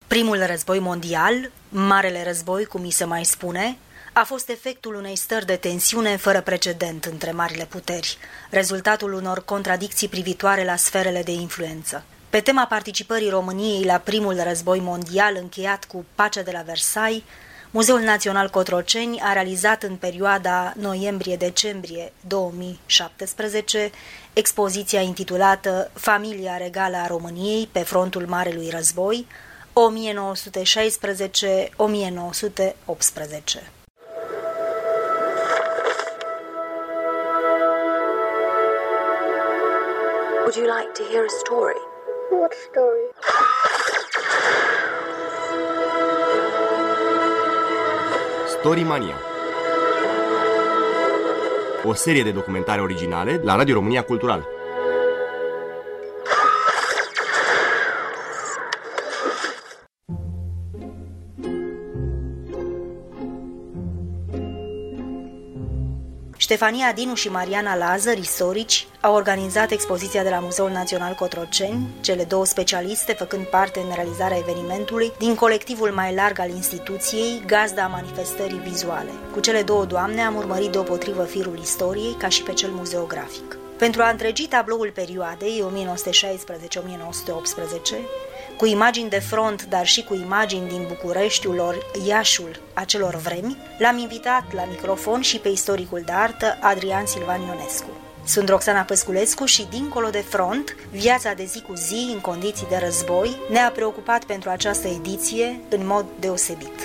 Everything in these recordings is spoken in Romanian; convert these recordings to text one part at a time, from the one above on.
Primul război mondial, Marele Război, cum îi se mai spune, a fost efectul unei stări de tensiune fără precedent între marile puteri, rezultatul unor contradicții privitoare la sferele de influență. Pe tema participării României la primul război mondial încheiat cu pacea de la Versailles, Muzeul Național Cotroceni a realizat în perioada noiembrie-decembrie 2017 expoziția intitulată Familia regală a României pe frontul Marelui Război, 1916-1918. Would you like to hear a story? What story? Storimania. O serie de documentare originale la Radio România Cultural. Ștefania Dinu și Mariana Lazar, istorici, au organizat expoziția de la Muzeul Național Cotroceni, cele două specialiste făcând parte în realizarea evenimentului din colectivul mai larg al instituției, gazda manifestării vizuale. Cu cele două doamne am urmărit deopotrivă firul istoriei, ca și pe cel muzeografic. Pentru a întregi tabloul perioadei 1916-1918, cu imagini de front, dar și cu imagini din Bucureștiul ori Iașul acelor vremi, l-am invitat la microfon și pe istoricul de artă Adrian Silvan Ionescu. Sunt Roxana Păsculescu și, dincolo de front, viața de zi cu zi în condiții de război ne-a preocupat pentru această ediție în mod deosebit.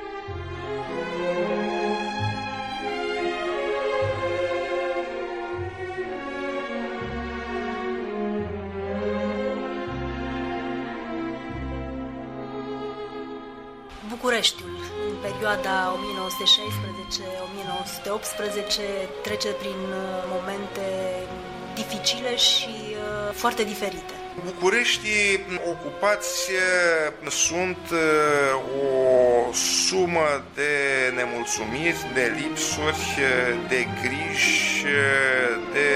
Bucureștiul, în perioada 1916-1918, trece prin momente dificile și foarte diferite. Bucureștii ocupați sunt o sumă de nemulțumiri, de lipsuri, de griji, de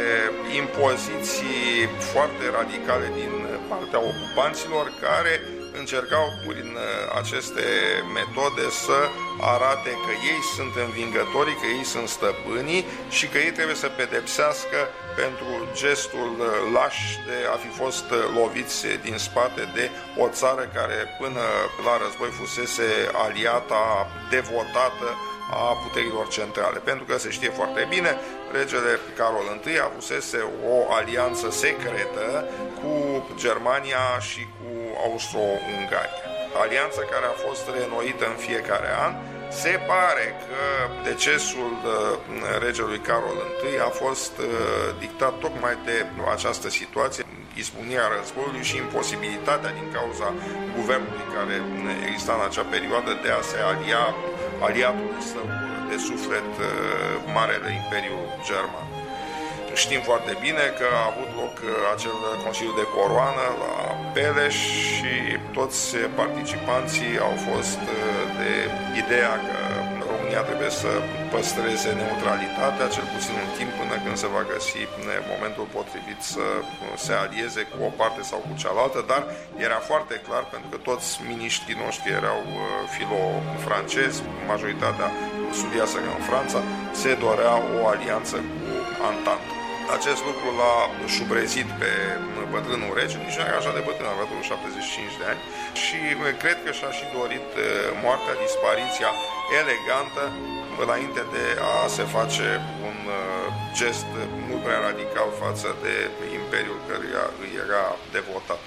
impoziții foarte radicale din partea ocupanților care încercau prin aceste metode să arate că ei sunt învingătorii, că ei sunt stăpânii și că ei trebuie să pedepsească pentru gestul laș de a fi fost loviți din spate de o țară care până la război fusese aliata devotată a puterilor centrale. Pentru că se știe foarte bine, regele Carol I avusese o alianță secretă cu Germania și cu Austro-Ungaria. Alianța care a fost reînnoită în fiecare an. Se pare că decesul regelui Carol I a fost dictat tocmai de această situație, izbucnirea războiului și imposibilitatea din cauza guvernului care exista în acea perioadă de a se alia aliatului său de suflet, Marele Imperiu German. Știm foarte bine că a avut loc acel Consiliu de Coroană la Peleș și toți participanții au fost de ideea că România trebuie să păstreze neutralitatea, cel puțin un timp până când se va găsi momentul potrivit să se alieze cu o parte sau cu cealaltă, dar era foarte clar, pentru că toți miniștrii noștri erau filo-francezi, majoritatea studiase în Franța, se dorea o alianță cu Entente. Acest lucru l-a șubrezit pe bătrânul rege, nici nu era așa de bătrân, avea 75 de ani și cred că și-a și dorit moartea, dispariția elegantă înainte de a se face un gest mult prea radical față de imperiul căruia îi era devotat.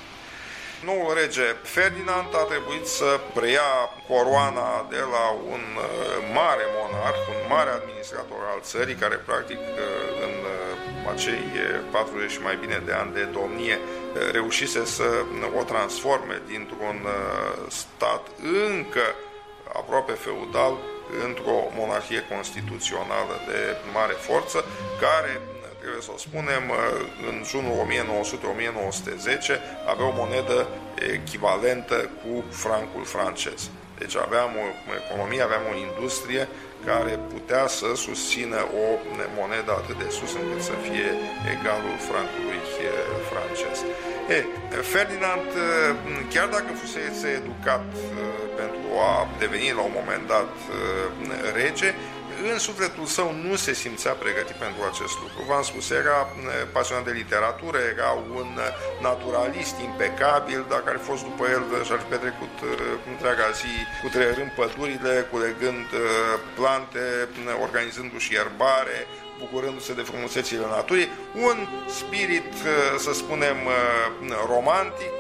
Noul rege Ferdinand a trebuit să preia coroana de la un mare monarh, un mare administrator al țării, care practic în acei 40 și mai bine de ani de domnie reușise să o transforme dintr-un stat încă aproape feudal într-o monarhie constituțională de mare forță, care, trebuie să o spunem, în junul 1900-1910 avea o monedă echivalentă cu francul francez. Deci aveam o economie, aveam o industrie care putea să susțină o monedă atât de sus încât să fie egalul francului francez. Ferdinand, chiar dacă fusese educat pentru a deveni la un moment dat rege, în sufletul său nu se simțea pregătit pentru acest lucru. V-am spus, era pasionat de literatură, era un naturalist impecabil. Dacă ar fi fost după el, și-ar fi petrecut întreaga zi cutreierând pădurile, culegând plante, organizându-și ierbare, bucurându-se de frumusețile naturii. Un spirit, să spunem, romantic.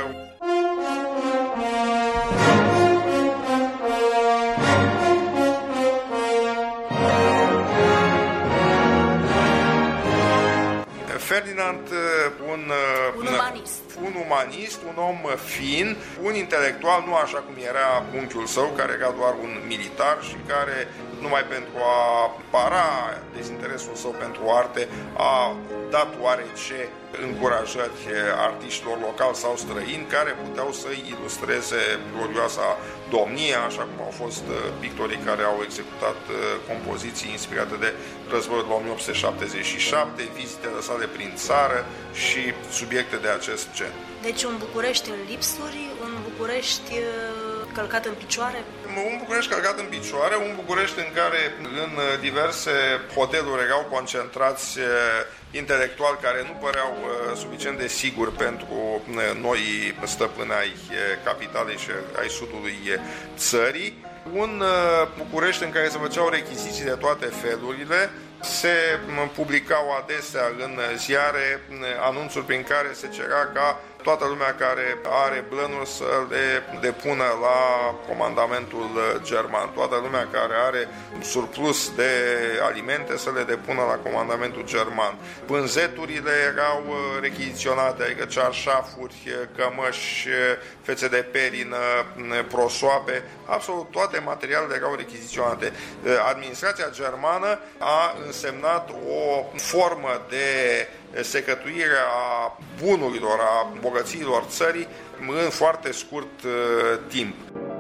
Ferdinand, un umanist, un om fin, un intelectual, nu așa cum era unchiul său, care era doar un militar și care, numai pentru a para dezinteresul său pentru arte, a dat oarece încurajări artiștilor locali sau străini care puteau să ilustreze glorioasa domnie, așa cum au fost pictorii care au executat compoziții inspirate de războiul de la 1877, vizitele sale prin țară și subiecte de acest gen. Deci un București în lipsuri, un București călcat în picioare? Un București călcat în picioare, un București în care în diverse hoteluri erau concentrați intelectuali care nu păreau suficient de siguri pentru noi stăpâni ai capitalei și ai sudului țării. Un București în care se făceau rechiziții de toate felurile, se publicau adesea în ziare anunțuri prin care se cerea ca toată lumea care are blănuri să le depună la comandamentul german, toată lumea care are surplus de alimente să le depună la comandamentul german. Pânzeturile erau rechiziționate, adică cearșafuri, cămăși, fețe de perină, prosoape, absolut toate materialele erau rechiziționate. Administrația germană a însemnat o formă de secătuire a bunurilor, a bogățiilor țării în foarte scurt timp.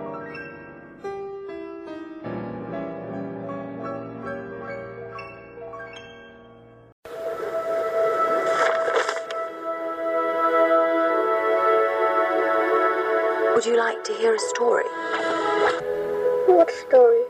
Would you like to hear a story? What story?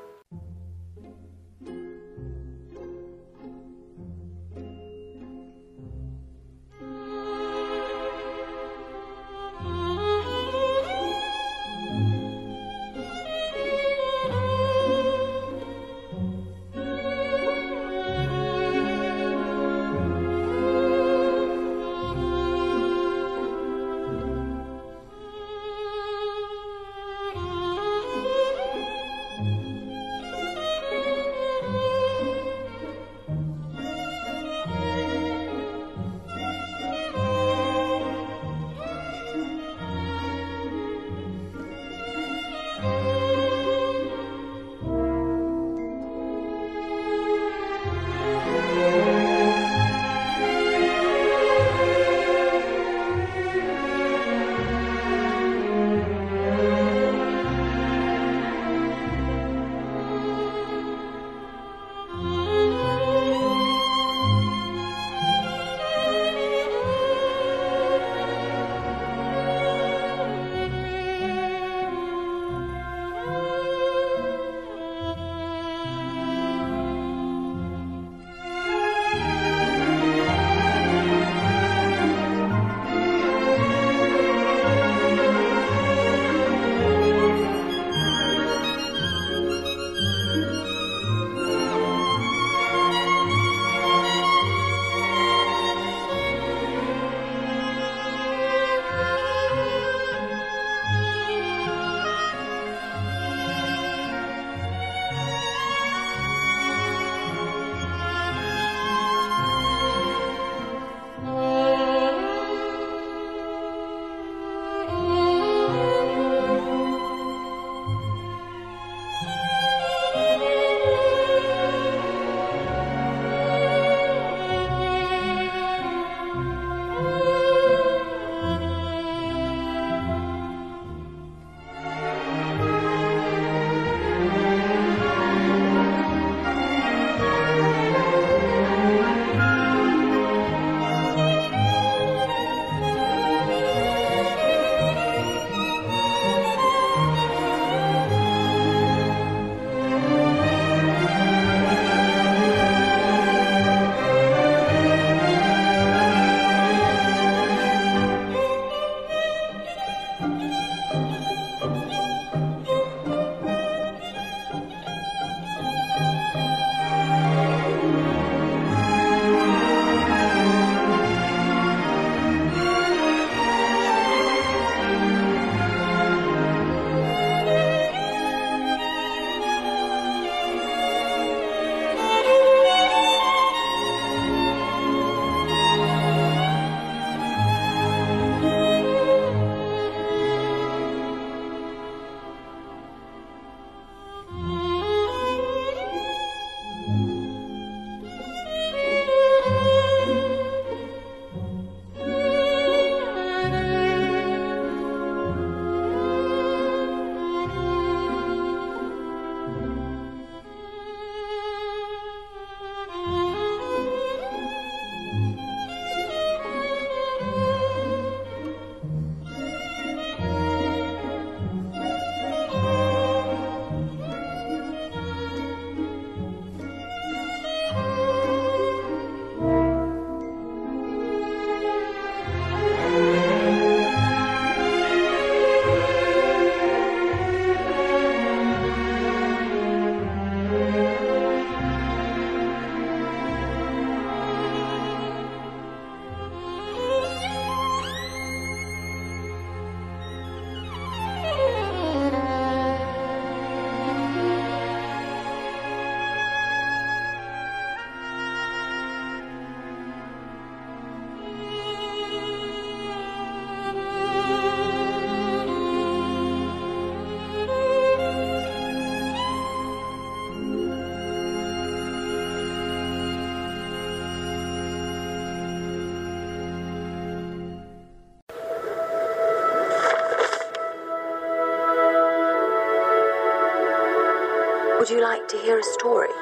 Would you like to hear a story?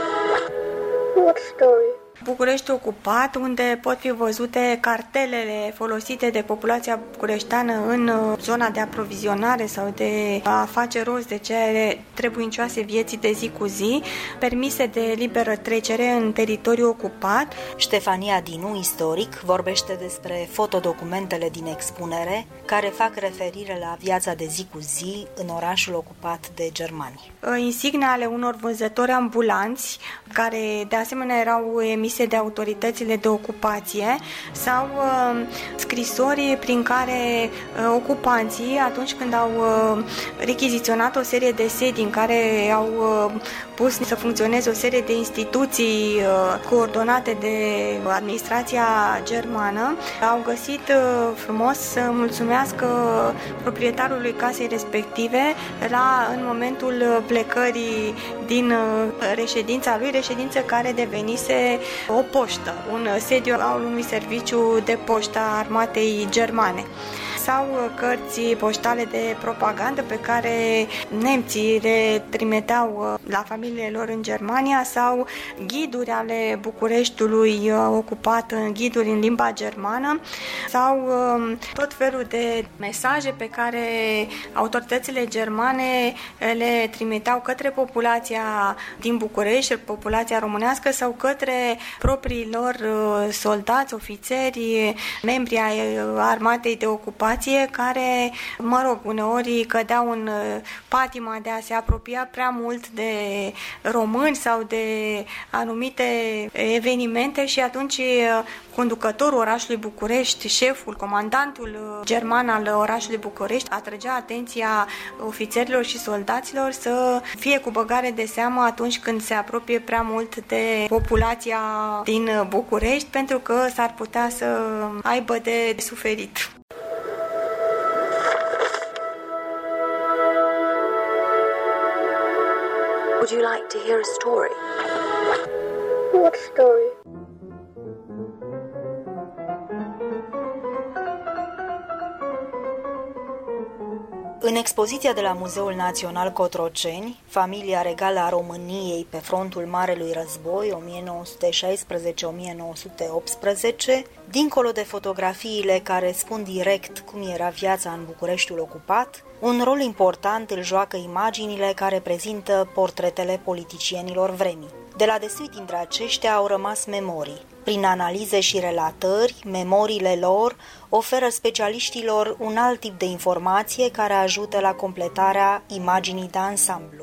What story? București ocupat, unde pot fi văzute cartelele folosite de populația bucureșteană în zona de aprovizionare sau de a face rost de cele trebuincioase vieții de zi cu zi, permise de liberă trecere în teritoriul ocupat. Ștefania Dinu, istoric, vorbește despre fotodocumentele din expunere care fac referire la viața de zi cu zi în orașul ocupat de germani. Insigne ale unor vânzători ambulanți, care de asemenea erau emise de autoritățile de ocupație, sau scrisori prin care ocupanții, atunci când au rechiziționat o serie de sedii în care au pus să funcționeze o serie de instituții coordonate de administrația germană, au găsit frumos să mulțumească proprietarului casei respective în momentul plecării din reședința lui, reședință care devenise o poștă, un sediu al unui serviciu de poștă a armatei germane, sau cărți poștale de propagandă pe care nemții le trimiteau la familiile lor în Germania, sau ghiduri ale Bucureștiului ocupat, ghiduri în limba germană, sau tot felul de mesaje pe care autoritățile germane le trimiteau către populația din București, populația românească, sau către proprii lor soldați, ofițeri, membri ai armatei de ocupație, care, uneori cădeau în patima de a se apropia prea mult de români sau de anumite evenimente, și atunci conducătorul orașului București, șeful, comandantul german al orașului București, atrăgea atenția ofițerilor și soldaților să fie cu băgare de seamă atunci când se apropie prea mult de populația din București, pentru că s-ar putea să aibă de suferit. Would you like to hear a story? What story? În expoziția de la Muzeul Național Cotroceni, familia regală a României pe frontul Marelui Război, 1916-1918, dincolo de fotografiile care spun direct cum era viața în Bucureștiul ocupat, un rol important îl joacă imaginile care prezintă portretele politicienilor vremii. De la destui dintre aceștia au rămas memorii. Prin analize și relatări, memoriile lor oferă specialiștilor un alt tip de informație care ajută la completarea imaginii de ansamblu.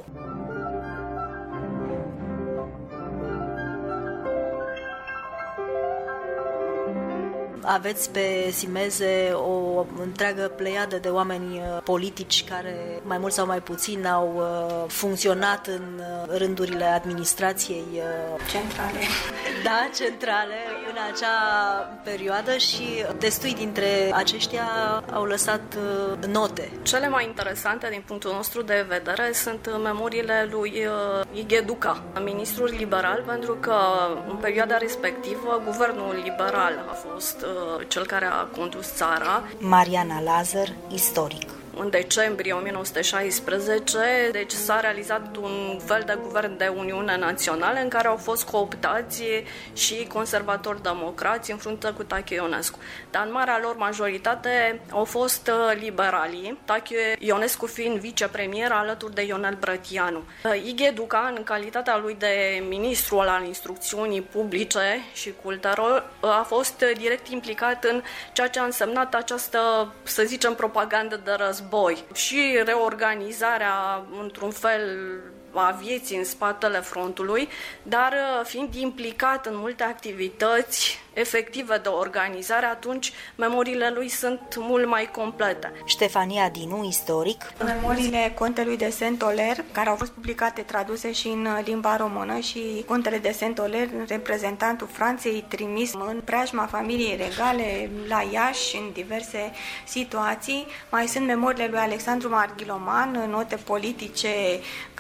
Aveți pe simeze o întreagă pleiadă de oameni politici care mai mult sau mai puțin au funcționat în rândurile administrației centrale. Da, centrale în acea perioadă, și destui dintre aceștia au lăsat note. Cele mai interesante din punctul nostru de vedere sunt memoriile lui Ighe Duca, ministrul liberal, pentru că în perioada respectivă guvernul liberal a fost cel care a condus țara. Mariana Lazar, istoric. În decembrie 1916, deci s-a realizat un fel de guvern de Uniune Națională în care au fost cooptați și conservatori democrați în frunte cu Tache Ionescu. Dar în marea lor majoritate au fost liberali, Tache Ionescu fiind vicepremier alături de Ionel Brătianu. Ighe Duca, în calitatea lui de ministru al instrucțiunii publice și cultelor, a fost direct implicat în ceea ce a însemnat această, să zicem, propagandă de război și reorganizarea, într-un fel, a vieții în spatele frontului, dar fiind implicat în multe activități efective de organizare, atunci memoriile lui sunt mult mai complete. Ștefania Dinu, istoric. Memoriile contelui de Saint-Oler, care au fost publicate, traduse și în limba română, și contele de Saint-Oler, reprezentantul Franței, trimis în preajma familiei regale la Iași în diverse situații. Mai sunt memoriile lui Alexandru Marghiloman, note politice care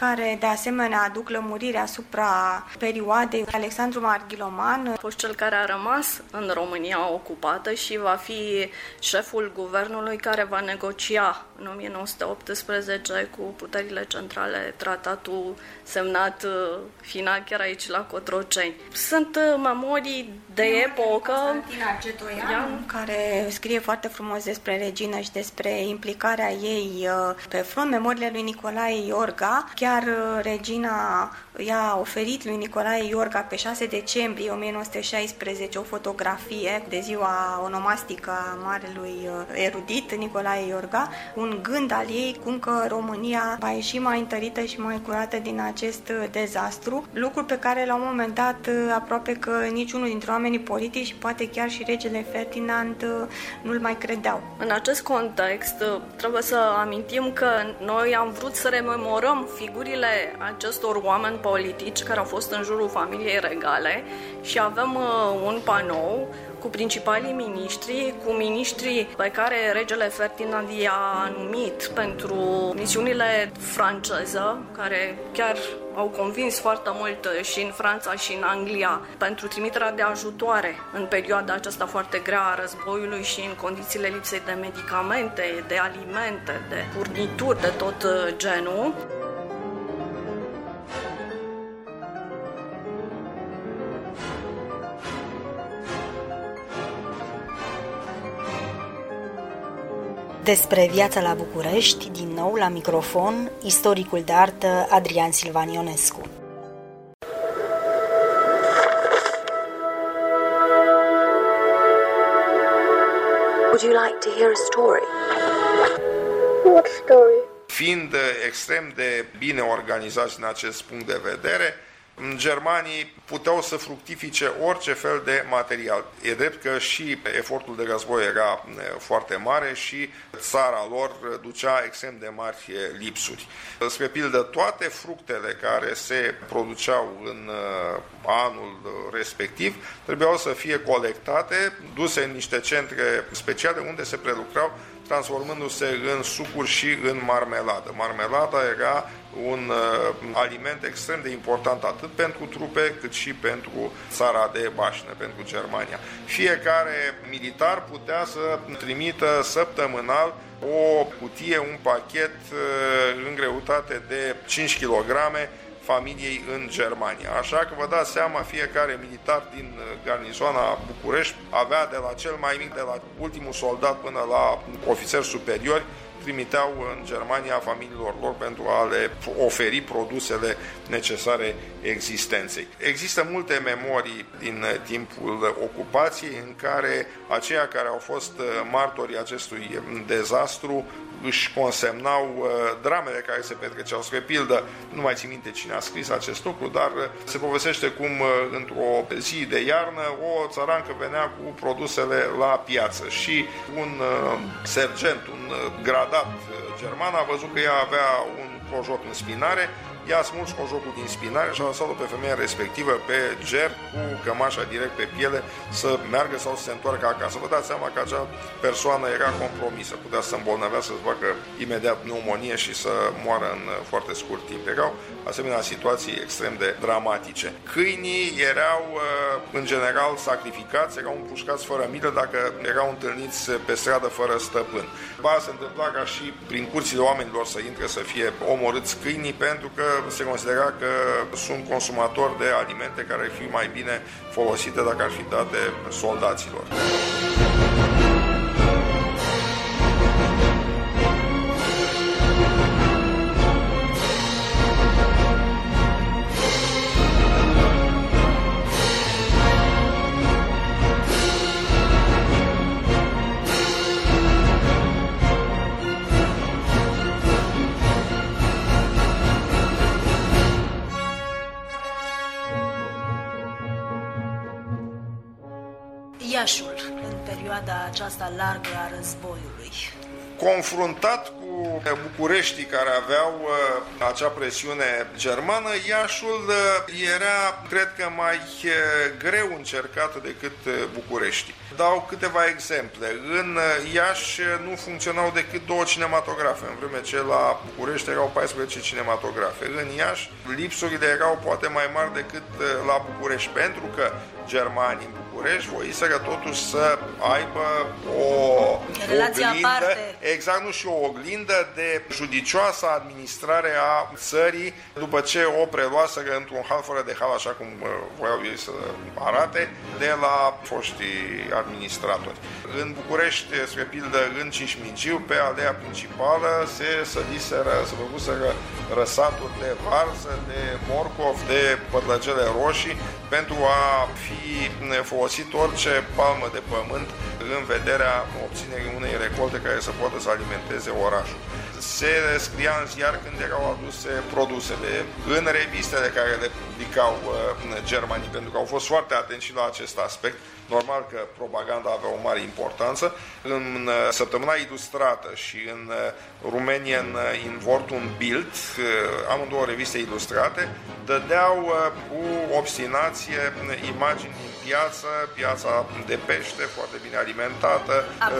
de asemenea aduc lămurire asupra perioadei. Alexandru Marghiloman a fost cel care a rămas în România ocupată și va fi șeful guvernului care va negocia în 1918 cu puterile centrale tratatul semnat final chiar aici la Cotroceni. Sunt memorii de epocă. Constantina Getoian, care scrie foarte frumos despre regină și despre implicarea ei pe front, memoriile lui Nicolae Iorga. Chiar regina i-a oferit lui Nicolae Iorga pe 6 decembrie 1916 o fotografie de ziua onomastică a marelui erudit Nicolae Iorga, un gând al ei cum că România va ieși mai întărită și mai curată din acest dezastru, lucru pe care la un moment dat aproape că niciunul dintre oamenii politici și poate chiar și regele Ferdinand nu-l mai credeau. În acest context trebuie să amintim că noi am vrut să rememorăm figurile acestor oameni politici care au fost în jurul familiei regale și avem un panou cu principalii miniștri, cu miniștrii pe care regele Ferdinand i-a numit pentru misiunile franceză, care chiar au convins foarte mult și în Franța și în Anglia pentru trimiterea de ajutoare în perioada aceasta foarte grea a războiului și în condițiile lipsei de medicamente, de alimente, de furnituri de tot genul. Despre viața la București, din nou la microfon, istoricul de artă Adrian Silvan Ionescu. Would you like to hear a story? What story? Fiind extrem de bine organizați în acest punct de vedere, germanii puteau să fructifice orice fel de material. E drept că și efortul de război era foarte mare și țara lor ducea extrem de mari lipsuri. Spre pildă, toate fructele care se produceau în anul respectiv trebuiau să fie colectate, duse în niște centre speciale unde se prelucrau, transformându-se în sucuri și în marmeladă. Marmelada era un aliment extrem de important atât pentru trupe cât și pentru țara de baștină, pentru Germania. Fiecare militar putea să trimită săptămânal o cutie, un pachet în greutate de 5 kg familiei în Germania. Așa că vă dați seama, fiecare militar din garnizoana București avea de la cel mai mic, de la ultimul soldat până la ofițeri superiori, trimiteau în Germania familiilor lor pentru a le oferi produsele necesare existenței. Există multe memorii din timpul ocupației în care aceia care au fost martorii acestui dezastru își consemnau dramele care se petreceau. Spre pildă, nu mai țin minte cine a scris acest lucru, dar se povestește cum într-o zi de iarnă o țărancă venea cu produsele la piață și un sergent, un gradat german a văzut că ea avea un cojoc în spinare, i-a smuls cojocul din spinare și a lăsat-o pe femeia respectivă pe ger cu cămașa direct pe piele să meargă sau să se întoarcă acasă. Vă dați seama că acea persoană era compromisă, putea să se îmbolnăvească, să facă imediat pneumonie și să moară în foarte scurt timp. Erau asemenea situații extrem de dramatice. Câinii erau în general sacrificați, erau împușcați fără milă dacă erau întâlniți pe stradă fără stăpân. Ba se întâmpla ca și prin curțile oamenilor să intre să fie omorâți câinii pentru că se considera că sunt consumatori de alimente care ar fi mai bine folosite dacă ar fi date soldaților. Iașul, în perioada aceasta largă a războiului. Confruntat cu Bucureștii, care aveau acea presiune germană, Iașul era, cred că, mai greu încercat decât București. Dau câteva exemple. În Iași nu funcționau decât 2 cinematografe, în vreme ce la București erau 14 cinematografe. În Iași lipsurile erau poate mai mari decât la București, pentru că germanii în București voiseră totuși să aibă o oglindă, exact, nu, și o oglindă de judicioasă administrare a țării după ce o preluaseră într-un hal fără de hal, așa cum voiau ei să arate, de la foștii administratori. În București, spre pildă, în Cismigiu, pe alea principală, se făcuseră răsaturi de varză, de morcov, de pătlăgele roșii, pentru a fi folosit orice palmă de pământ în vederea obținerii unei recolte care să poată să alimenteze orașul. Se scria în ziar când erau aduse produsele, în revistele care le publicau germanii, pentru că au fost foarte atenți și la acest aspect. Normal că propaganda avea o mare importanță. În Săptămâna Ilustrată și în Rumänien in Wortum Bild, amândouă reviste ilustrate, dădeau cu obstinație imagini din piața de pește, foarte bine alimentată,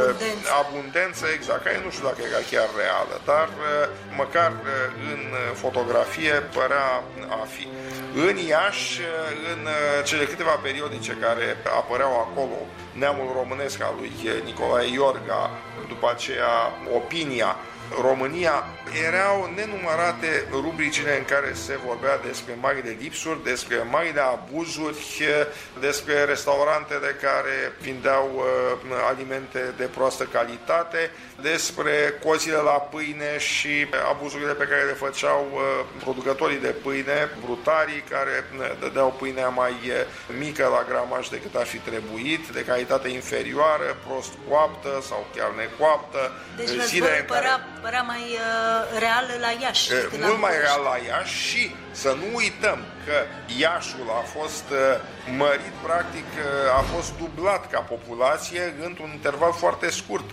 abundență, exact, care nu știu dacă era chiar reală, dar măcar în fotografie părea a fi. În Iași, în cele câteva periodice care apăreau acolo, Neamul Românesc al lui Nicolae Iorga, după aceea Opinia, România, erau nenumărate rubricile în care se vorbea despre marile lipsuri, despre marile abuzuri, despre restaurantele care vindeau alimente de proastă calitate, despre cozile la pâine și abuzurile pe care le făceau producătorii de pâine, brutarii, care dădeau pâinea mai mică la gramaj decât ar fi trebuit, de calitate inferioară, prost coaptă sau chiar necoaptă. Deci războiul părea mai real la Iași. Mult mai real la Iași și să nu uităm că Iașul a fost mărit, practic a fost dublat ca populație într-un interval foarte scurt.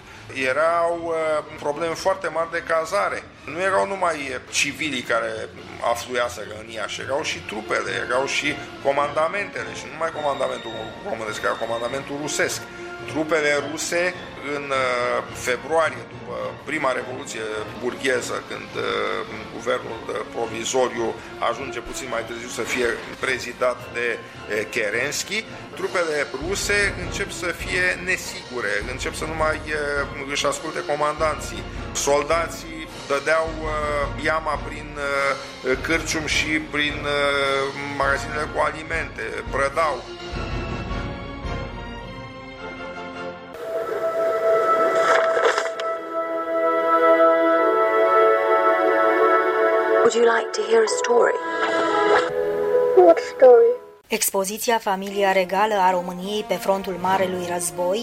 Erau probleme foarte mari de cazare. Nu erau numai civilii care afluiaseră în Iași, erau și trupele, erau și comandamentele, și nu numai comandamentul românesc, era comandamentul rusesc. Trupele ruse în februarie, după prima revoluție burgheză, când guvernul provizoriu ajunge puțin mai târziu să fie prezidat de Kerenski, trupele ruse încep să fie nesigure, încep să nu mai își asculte comandanții. Soldații dădeau iama prin cârcium și prin magazinele cu alimente, prădau. Would you like to hear a story? What story? Expoziția Familia Regală a României pe frontul Marelui Război,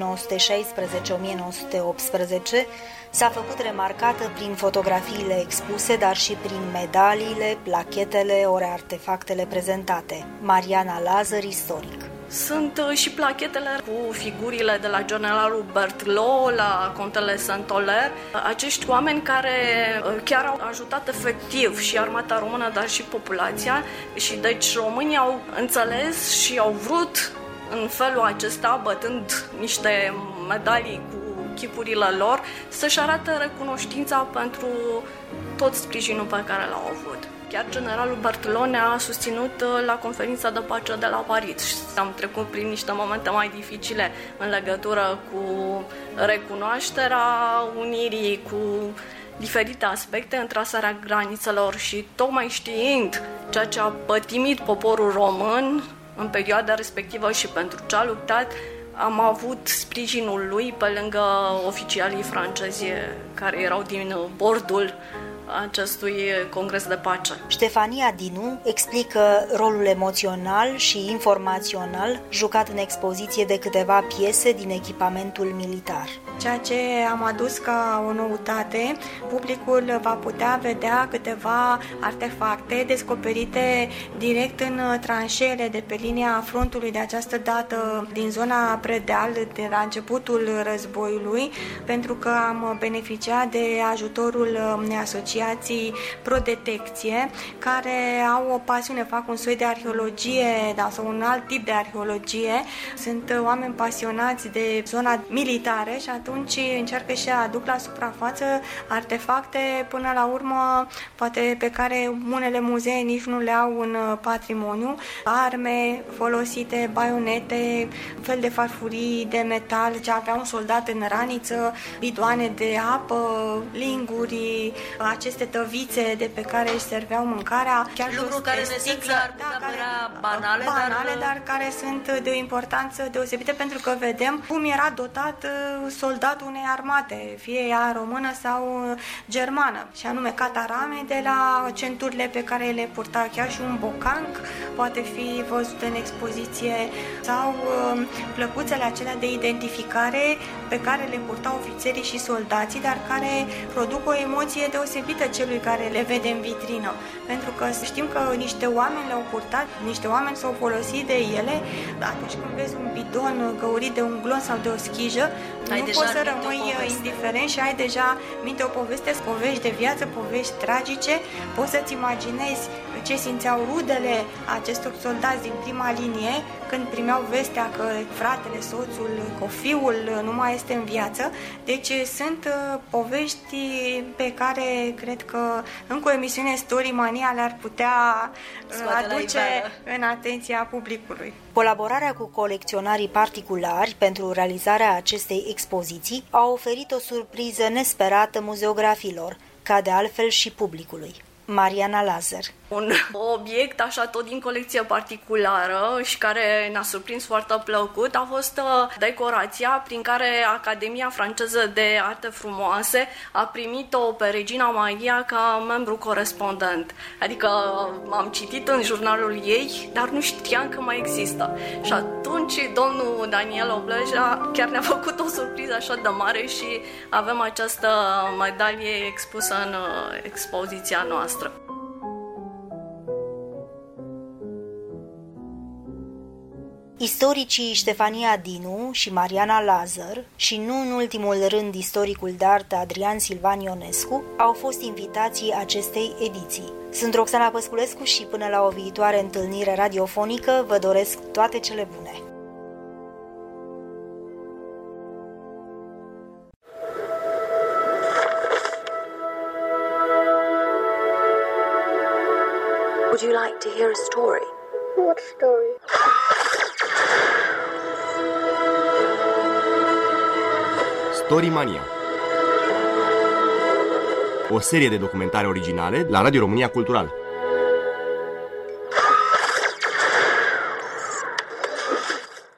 1916-1918, s-a făcut remarcată prin fotografiile expuse, dar și prin medaliile, plachetele ori artefactele prezentate. Mariana Lazăr, istoric. Sunt și plachetele cu figurile de la generalul Berthelot, la contele Saint-Oller, acești oameni care chiar au ajutat efectiv și armata română, dar și populația, și deci românii au înțeles și au vrut în felul acesta, bătând niște medalii cu chipurile lor, să-și arate recunoștința pentru tot sprijinul pe care l-au avut. Chiar generalul Berthelot ne-a susținut la conferința de pace de la Paris. Am trecut prin niște momente mai dificile în legătură cu recunoașterea unirii, cu diferite aspecte în trasarea granițelor și tocmai știind ceea ce a pătimit poporul român în perioada respectivă și pentru ce a luptat, am avut sprijinul lui pe lângă oficialii francezi care erau din bordul acestui congres de pace. Ștefania Dinu explică rolul emoțional și informațional jucat în expoziție de câteva piese din echipamentul militar. ceea ce am adus ca o noutate. Publicul va putea vedea câteva artefacte descoperite direct în tranșeele de pe linia frontului, de această dată din zona Predeal, de la începutul războiului, pentru că am beneficiat de ajutorul unei asociații Prodetecție, care au o pasiune, fac un soi de arheologie, sau un alt tip de arheologie. Sunt oameni pasionați de zona militară și atunci încearcă și aduc la suprafață artefacte, până la urmă, poate pe care unele muzee nici nu le au în patrimoniu, arme folosite, baionete, fel de farfurii de metal ce avea un soldat în raniță, bidoane de apă, linguri, aceste tăvițe de pe care își serveau mâncarea, chiar lucruri care în esență ar putea părea banale, dar care sunt de o importanță deosebită, pentru că vedem cum era dotat soldatul unei armate, fie ea română sau germană, și anume catarame de la centurile pe care le purta, chiar și un bocanc poate fi văzut în expoziție, sau plăcuțele acelea de identificare pe care le purtau ofițerii și soldații, dar care produc o emoție deosebită celui care le vede în vitrină, pentru că știm că niște oameni le-au purtat, niște oameni s-au folosit de ele. Atunci când vezi un bidon găurit de un glon sau de o schijă, nu poți să rămâi indiferent și ai deja minte o poveste, povești de viață, povești tragice. Poți să-ți imaginezi ce simțeau rudele acestor soldați din prima linie când primeau vestea că fratele, soțul, cofiul nu mai este în viață. Deci sunt povești pe care cred că încă o emisiune Story Mania le-ar putea aduce în atenția publicului. Colaborarea cu colecționarii particulari pentru realizarea acestei expoziții a oferit o surpriză nesperată muzeografilor, ca de altfel și publicului. Mariana Lazar. Un obiect așa tot din colecție particulară și care ne-a surprins foarte plăcut a fost decorația prin care Academia Franceză de Arte Frumoase a primit-o pe Regina Maria ca membru corespondent. Adică am citit în jurnalul ei, dar nu știam că mai există. Și atunci domnul Daniel Obleja chiar ne-a făcut o surpriză așa de mare și avem această medalie expusă în expoziția noastră. Istoricii Ștefania Dinu și Mariana Lazar și nu în ultimul rând istoricul de artă Adrian Silvan Ionescu au fost invitații acestei ediții. Sunt Roxana Păsculescu și până la o viitoare întâlnire radiofonică vă doresc toate cele bune. Would you like to hear a story? What story? Story Mania. O serie de documentare originale la Radio România Cultural.